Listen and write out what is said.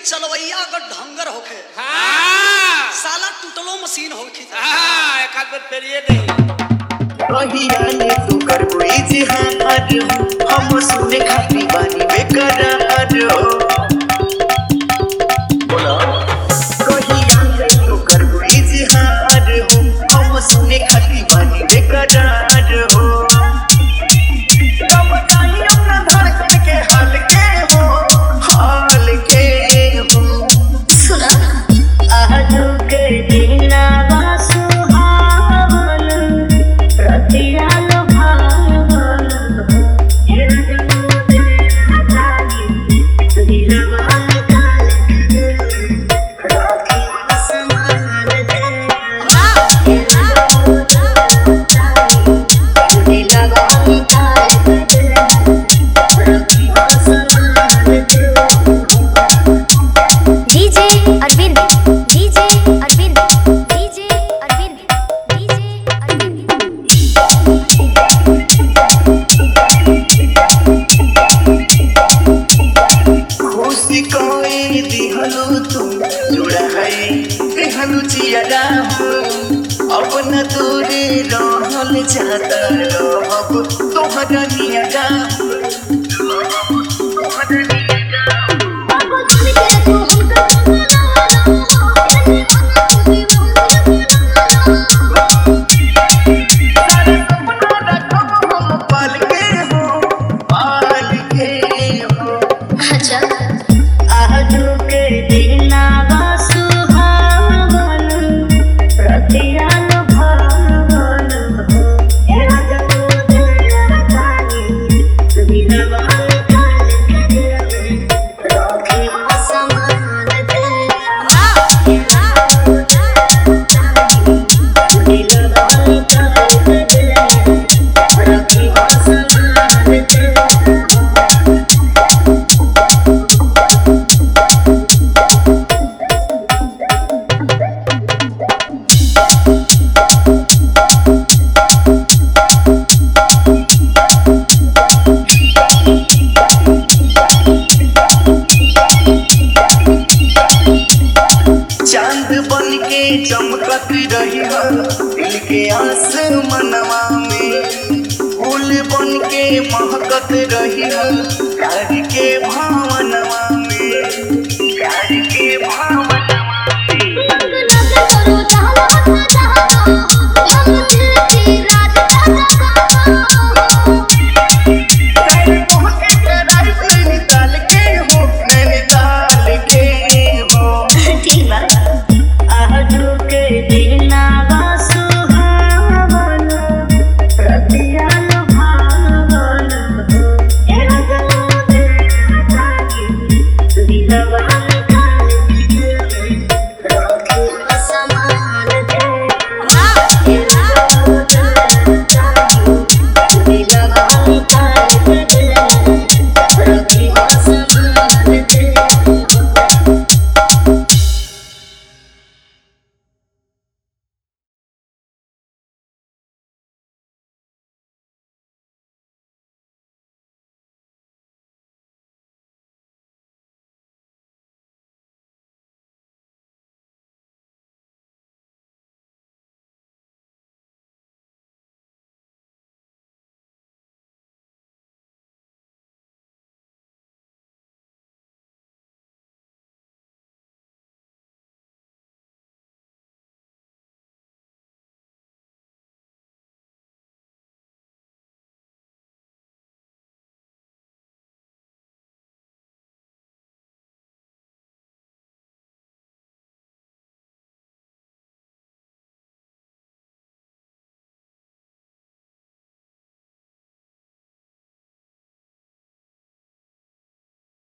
चलवैया अगर ढंगर होखे हाँ साला टूटलो मशीन होखी हाँ एक आध बार फेरिए नहीं कहिया ले तू कर कोई जिहाद हम सुने खाती बानी बेकरार हो बोला कहिया ले तू कर कोई जिहाद हम सुने खाती बानी बेकरार हो तब बताइए अपना धड़कन के हाल के हो सुना आजू के दिना सुहावन रतिया लो भावन ये जन्म तेरा जागी दिलवा निकाल राखी आसमान दे दिलवा निकाल राखी आसमान दे DJ Arvind DJ Arvind DJ Arvind DJ Arvind खुशी कोई दिहलु तू जुड़ा है दिहलु जियादा हो अपना दूरे रहल जाता रहब तोहरा नियगा तोहरा नियगा बाबू सुन के तू हमका अच्छा आजू के दिना सुहावन रतिया लो भावन ये जन्म तेरा जागी दिलवा निकाल राखी आसमान दे दिलवा निकाल राखी आसमान दे चांद बन के चमकत रही हो दिल के आसमानवा में फूल बन के महकत रही हो प्यार के भाव